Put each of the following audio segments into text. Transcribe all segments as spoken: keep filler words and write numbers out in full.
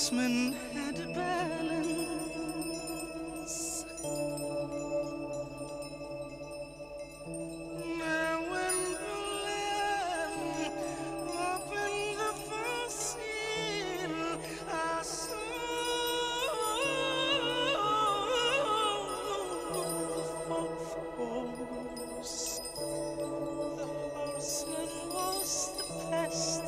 horseman had a balance. Now when the lamb opened the first seal, I saw the fourth horse. The horseman was the best.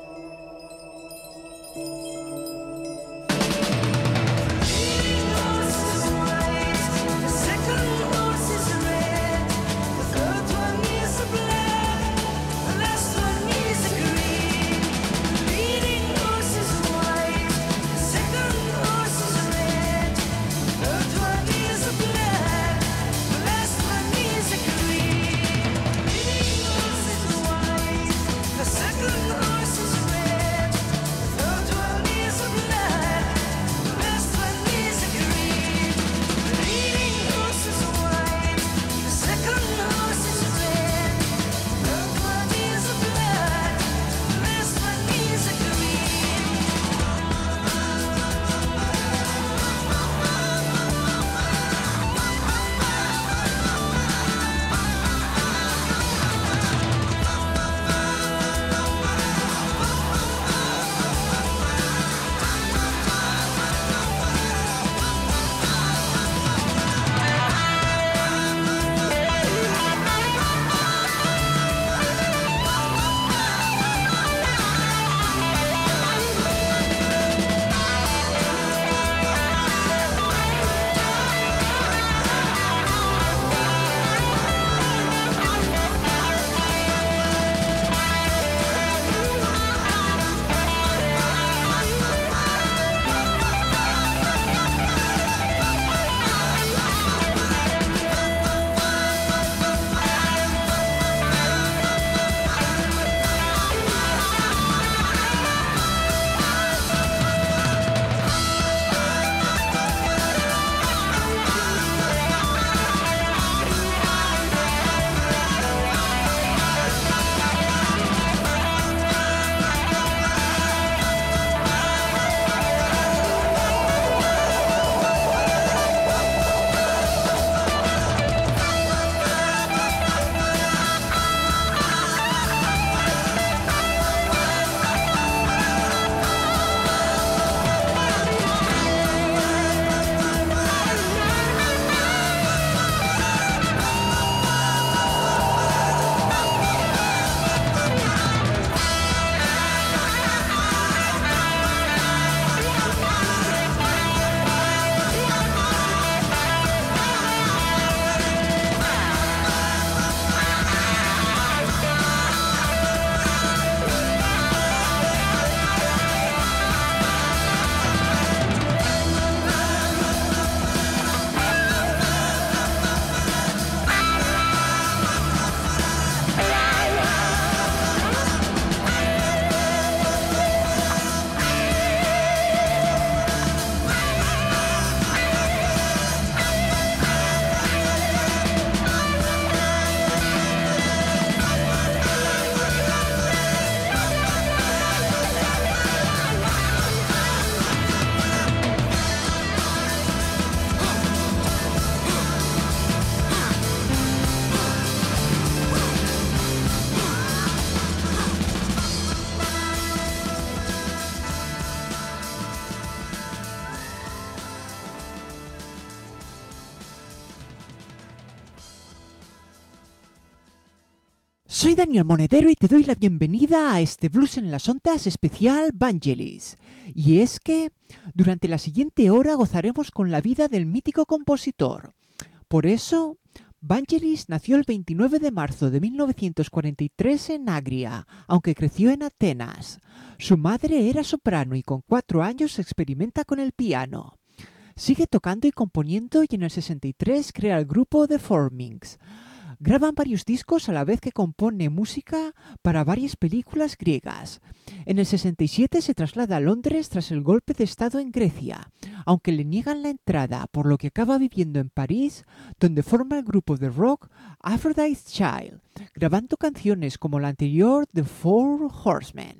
Soy Daniel Monedero y te doy la bienvenida a este Blues en las Ondas especial Vangelis. Y es que durante la siguiente hora gozaremos con la vida del mítico compositor. Por eso, Vangelis nació el veintinueve de marzo de mil novecientos cuarenta y tres en Agria, aunque creció en Atenas. Su madre era soprano y con cuatro años experimenta con el piano. Sigue tocando y componiendo y en el sesenta y tres crea el grupo The Formings. Graban varios discos a la vez que compone música para varias películas griegas. En el sesenta y siete se traslada a Londres tras el golpe de estado en Grecia, aunque le niegan la entrada, por lo que acaba viviendo en París, donde forma el grupo de rock Aphrodite's Child, grabando canciones como la anterior The Four Horsemen.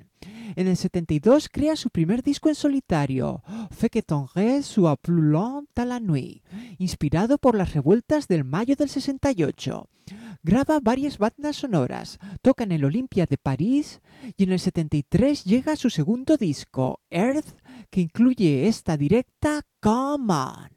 En el setenta y dos crea su primer disco en solitario, Fait que tendré soit plus lente la nuit, inspirado por las revueltas del mayo del sesenta y ocho. Graba varias bandas sonoras, toca en el Olympia de París y en el setenta y tres llega su segundo disco, Earth, que incluye esta directa, Come On.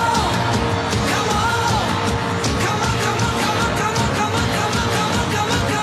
Come on, come on, come on, come on, come on, come on, come on, come on, come on.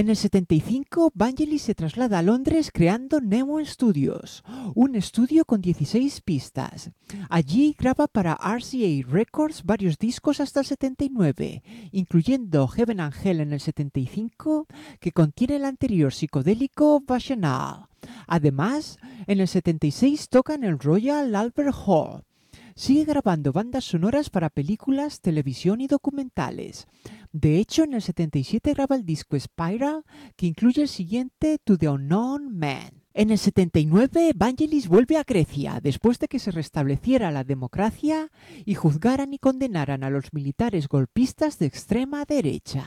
En el setenta y cinco, Vangelis se traslada a Londres creando Nemo Studios, un estudio con dieciséis pistas. Allí graba para R C A Records varios discos hasta el setenta y nueve, incluyendo Heaven and Hell en el setenta y cinco, que contiene el anterior psicodélico Bacchanal. Además, en el setenta y seis toca en el Royal Albert Hall. Sigue grabando bandas sonoras para películas, televisión y documentales. De hecho, en el setenta y siete graba el disco Spiral, que incluye el siguiente To the Unknown Man. En el setenta y nueve, Vangelis vuelve a Grecia, después de que se restableciera la democracia y juzgaran y condenaran a los militares golpistas de extrema derecha.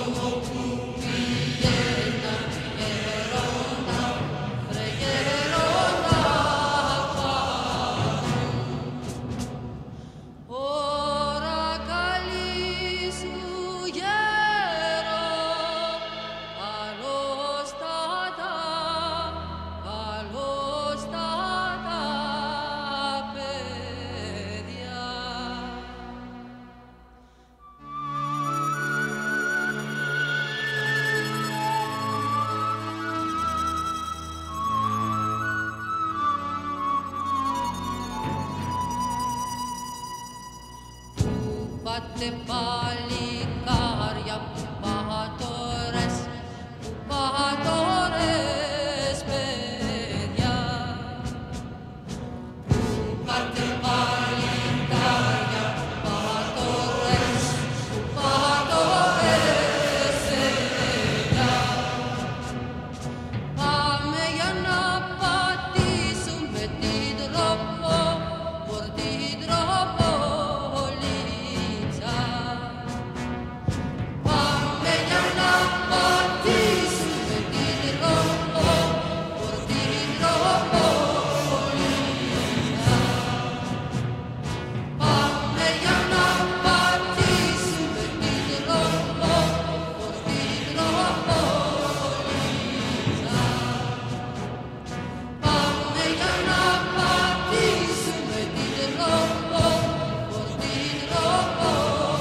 Πάτε παλικάρια που πάτορες, που πάτορες παιδιά. Πάτε παλικάρια που πάτορες, που πάτορες παιδιά. Πάμε για να πατήσουμε την τρόπο, por την τρόπο. Πάμε για να πατήσουμε την τρόπο, por την τρόπο. Πάμε για να πατήσουμε την τρόπο, por την τρόπο. Πάμε για να πατήσουμε την τρόπο, por την τρόπο.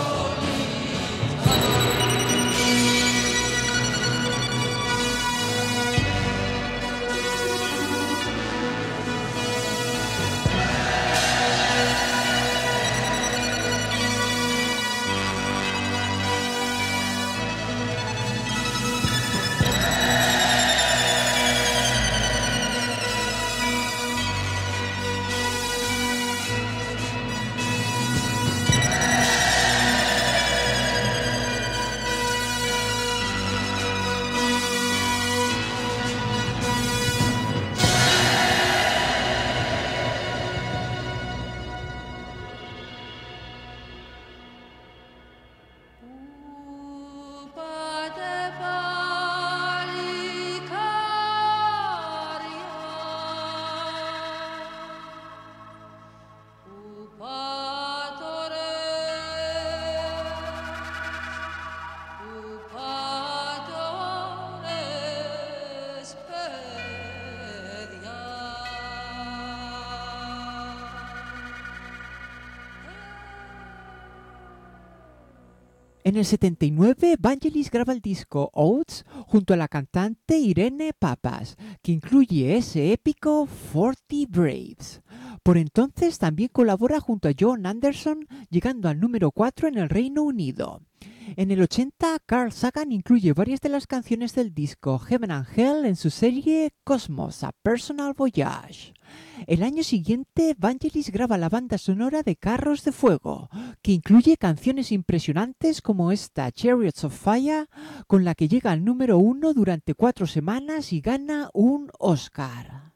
Πάτε παλικάρια, που πάτορες, που πάτορες παιδιά. En el setenta y nueve, Vangelis graba el disco Oaths junto a la cantante Irene Papas, que incluye ese épico Forty Braves. Por entonces también colabora junto a John Anderson, llegando al número cuatro en el Reino Unido. En el ochenta, Carl Sagan incluye varias de las canciones del disco Heaven and Hell en su serie Cosmos, A Personal Voyage. El año siguiente, Vangelis graba la banda sonora de Carros de Fuego, que incluye canciones impresionantes como esta Chariots of Fire, con la que llega al número uno durante cuatro semanas y gana un Oscar.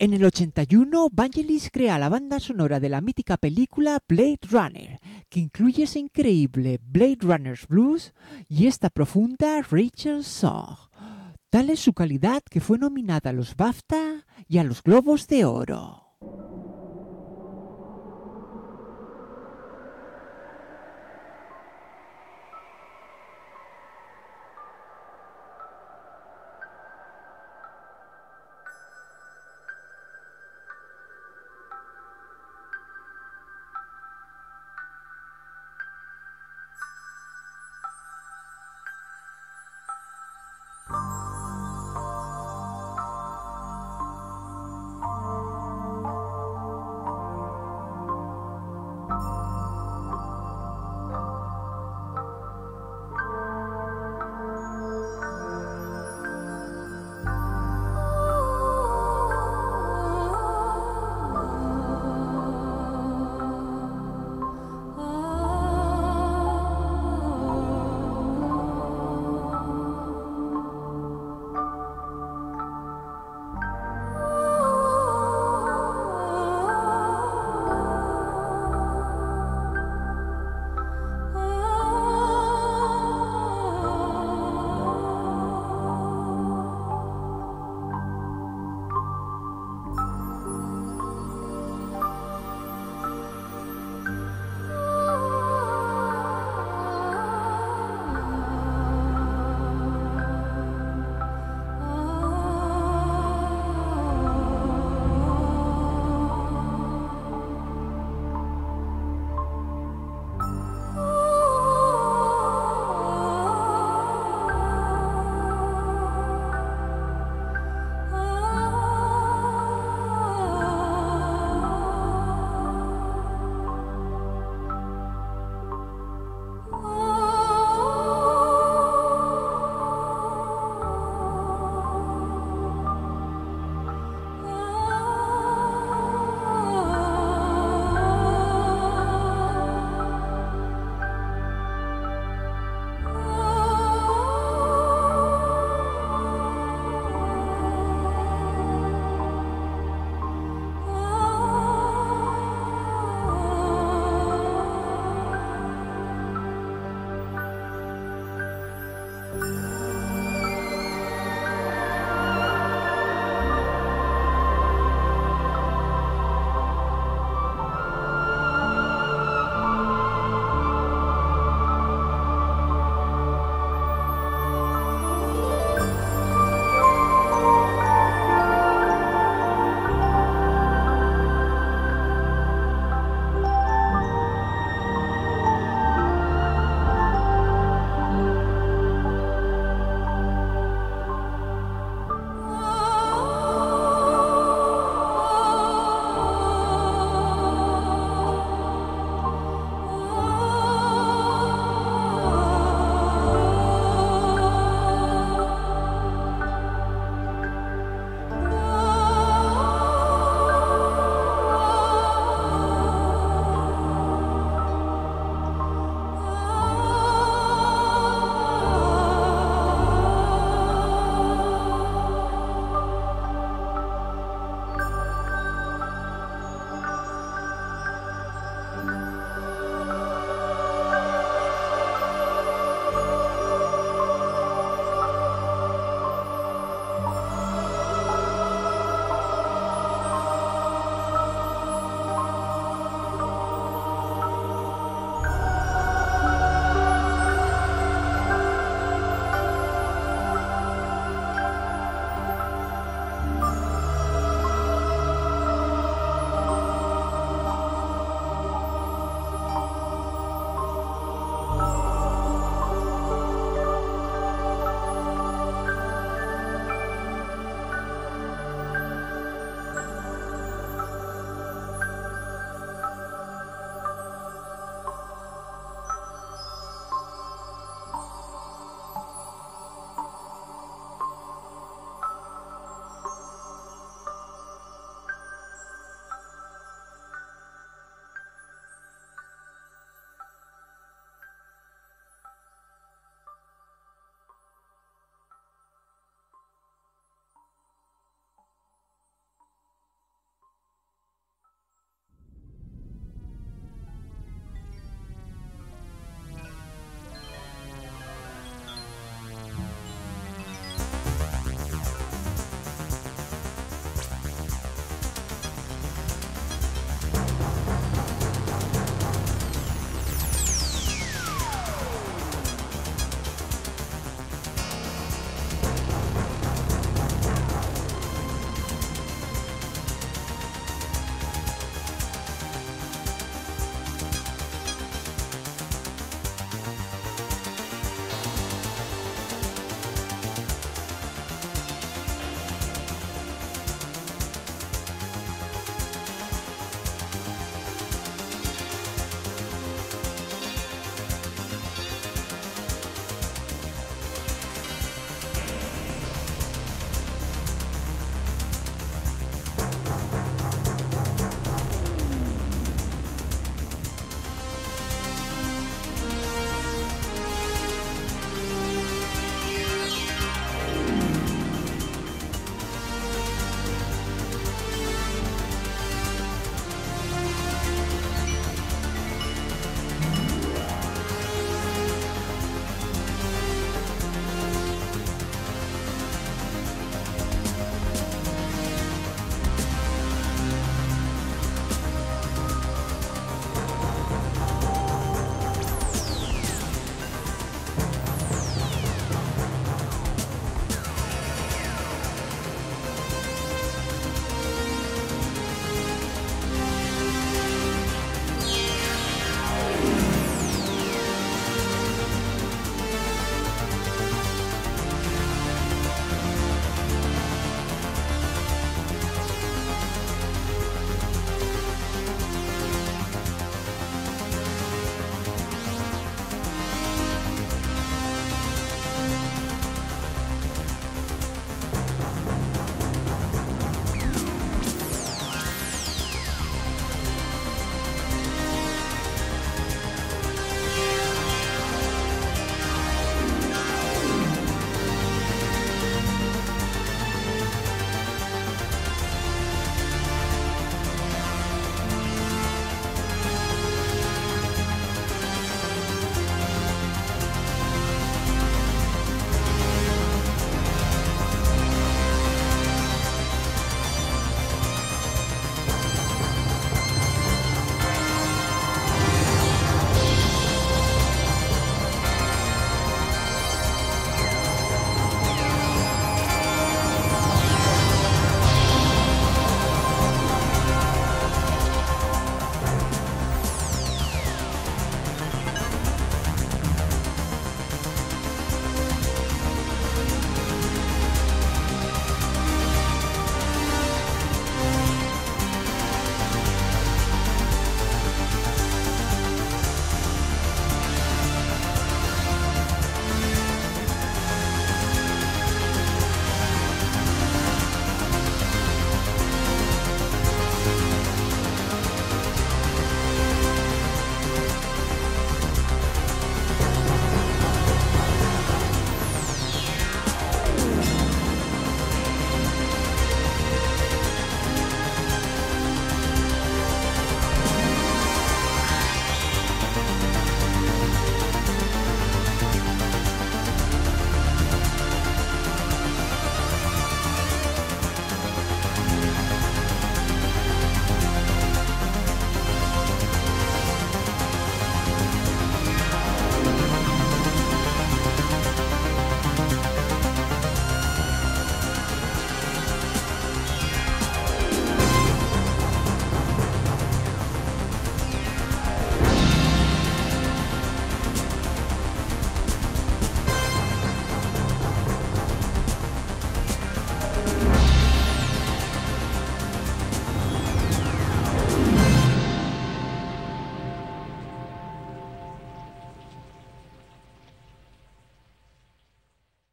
En el ochenta y uno, Vangelis crea la banda sonora de la mítica película Blade Runner, que incluye ese increíble Blade Runner's Blues y esta profunda Rachel Song. Tal es su calidad que fue nominada a los BAFTA y a los Globos de Oro.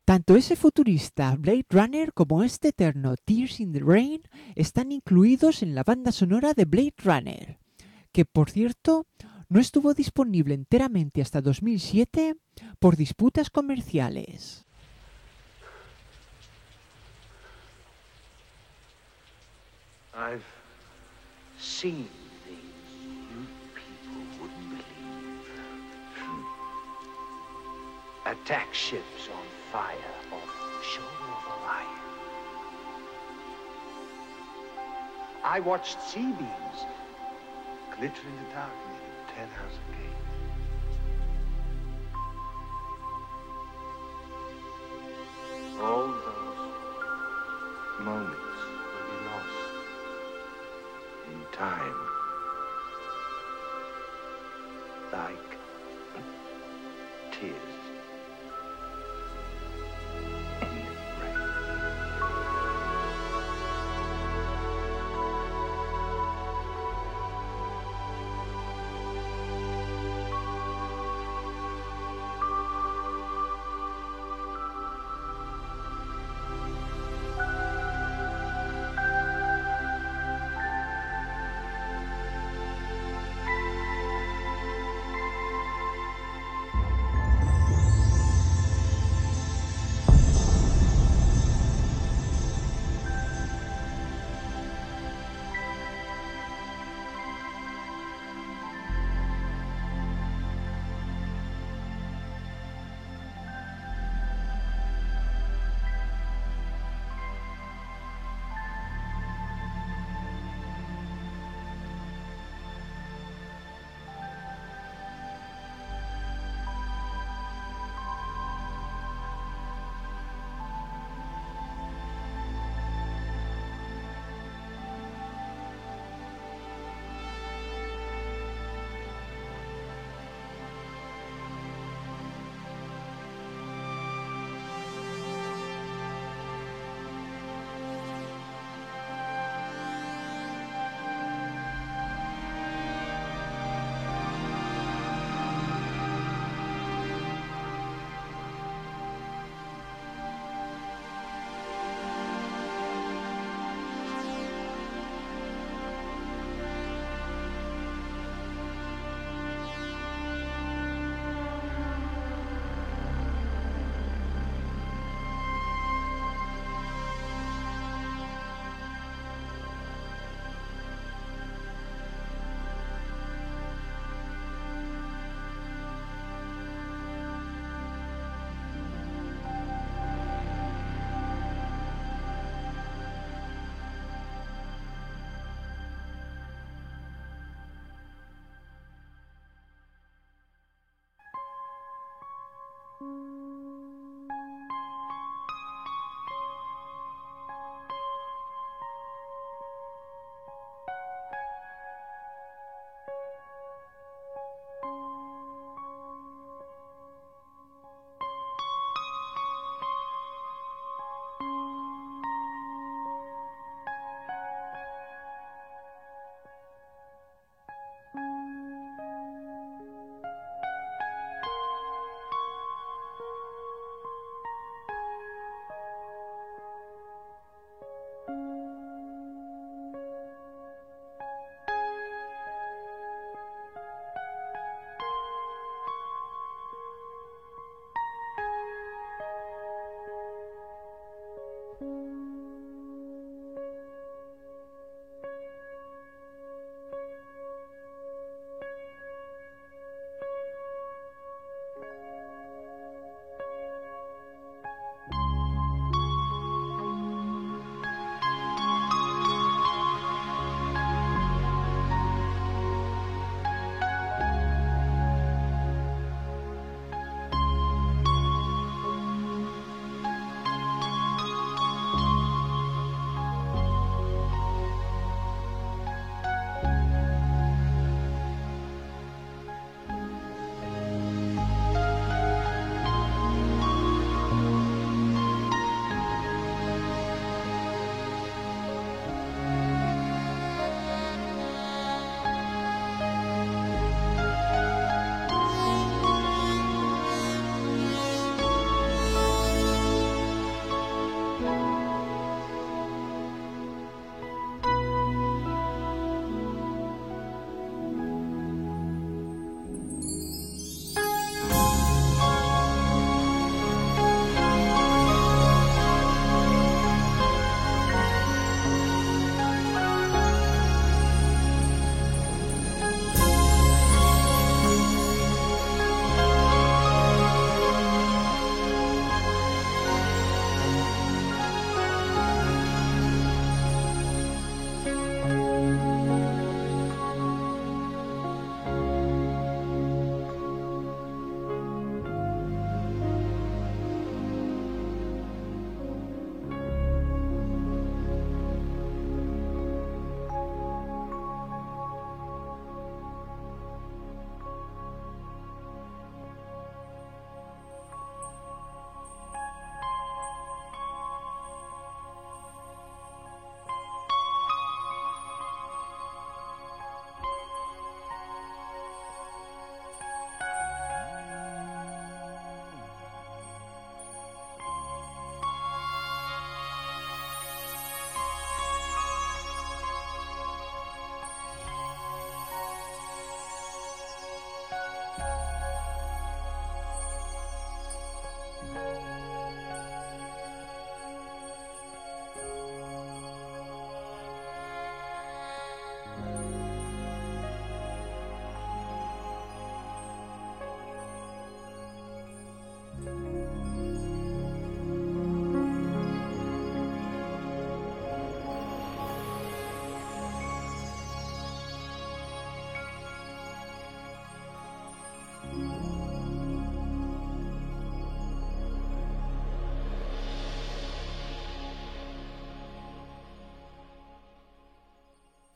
Tanto ese futurista Blade Runner como este eterno Tears in the Rain están incluidos en la banda sonora de Blade Runner, que por cierto no estuvo disponible enteramente hasta dos mil siete por disputas comerciales. I've seen things you people wouldn't believe. Attack ships on fire off the shoulder of Orion. I watched sea beams glitter in the dark near the Ten House Gate. All those moments will be lost in time, like tears in the rain.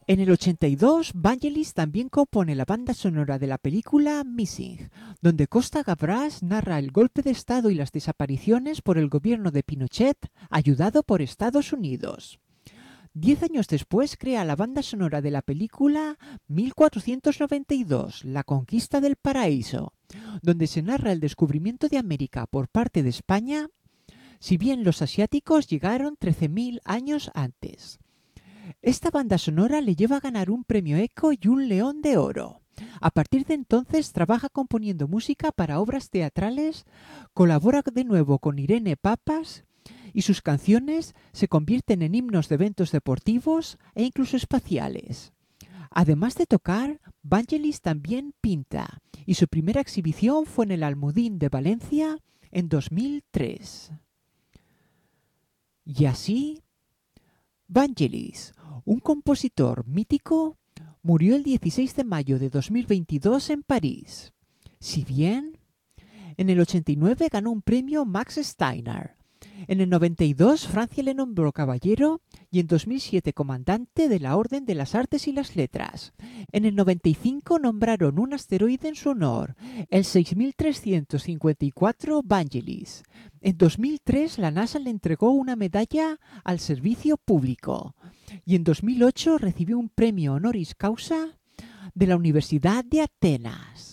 En el ochenta y dos, Vangelis también compone la banda sonora de la película Missing, donde Costa Gavras narra el golpe de Estado y las desapariciones por el gobierno de Pinochet, ayudado por Estados Unidos. Diez años después crea la banda sonora de la película mil cuatrocientos noventa y dos, La conquista del paraíso, donde se narra el descubrimiento de América por parte de España, si bien los asiáticos llegaron trece mil años antes. Esta banda sonora le lleva a ganar un premio Eco y un León de Oro. A partir de entonces trabaja componiendo música para obras teatrales, colabora de nuevo con Irene Papas y sus canciones se convierten en himnos de eventos deportivos e incluso espaciales. Además de tocar, Vangelis también pinta y su primera exhibición fue en el Almudín de Valencia en dos mil tres. Y así, Vangelis, un compositor mítico, murió el dieciséis de mayo de dos mil veintidós en París. Si bien, en el ochenta y nueve ganó un premio Max Steiner. En el noventa y dos Francia le nombró caballero y en dos mil siete comandante de la Orden de las Artes y las Letras. En el noventa y cinco nombraron un asteroide en su honor, el seis mil trescientos cincuenta y cuatro Vangelis. En dos mil tres la NASA le entregó una medalla al servicio público y en dos mil ocho recibió un premio honoris causa de la Universidad de Atenas.